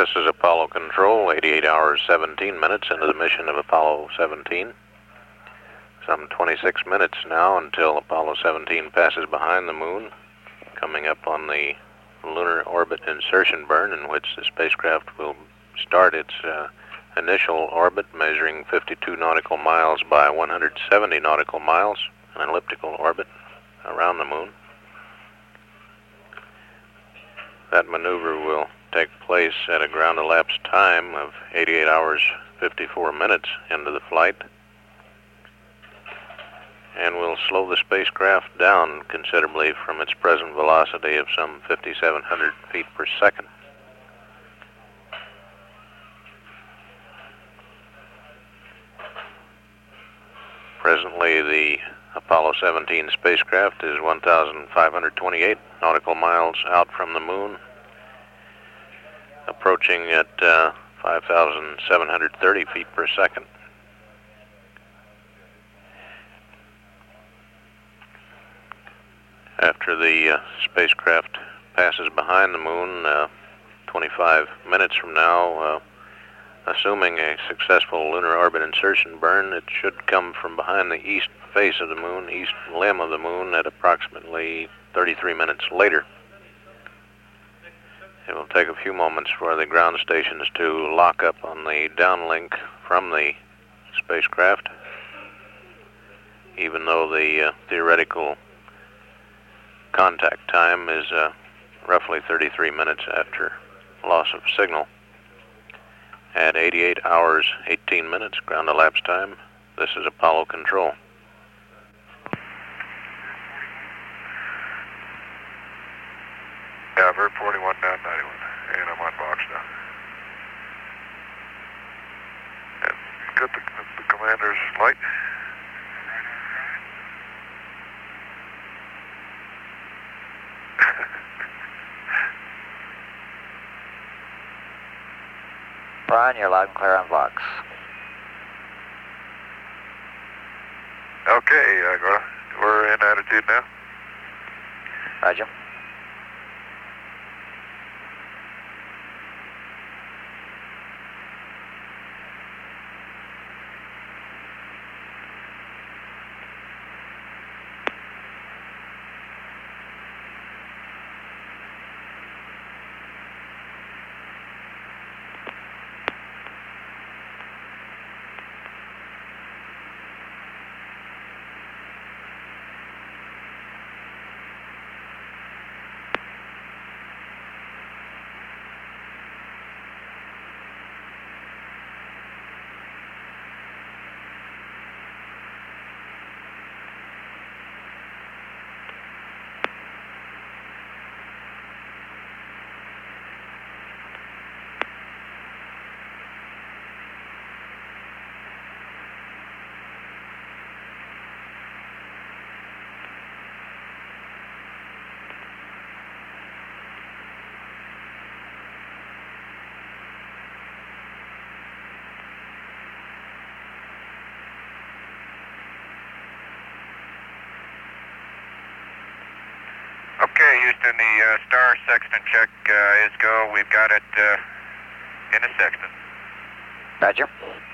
This is Apollo Control, 88 hours, 17 minutes into the mission of Apollo 17. Some 26 minutes now until Apollo 17 passes behind the moon, coming up on the lunar orbit insertion burn, in which the spacecraft will start its initial orbit, measuring 52 nautical miles by 170 nautical miles, an elliptical orbit around the moon. That maneuver will take place at a ground elapsed time of 88 hours, 54 minutes into the flight, and will slow the spacecraft down considerably from its present velocity of some 5,700 feet per second. Presently, the Apollo 17 spacecraft is 1,528 nautical miles out from the moon, approaching at 5,730 feet per second. After the spacecraft passes behind the moon 25 minutes from now, assuming a successful lunar orbit insertion burn, it should come from behind the east face of the moon, east limb of the moon, at approximately 33 minutes later. It will take a few moments for the ground stations to lock up on the downlink from the spacecraft, even though the theoretical contact time is roughly 33 minutes after loss of signal. At 88 hours, 18 minutes ground elapsed time, this is Apollo Control. Yeah, Bird 41,991, and I'm on box now. And got the commander's light. Brian, you're loud and clear on box. Okay, we're in attitude now. Roger. Okay, Houston, the star sextant check is go. We've got it in the sextant. Roger.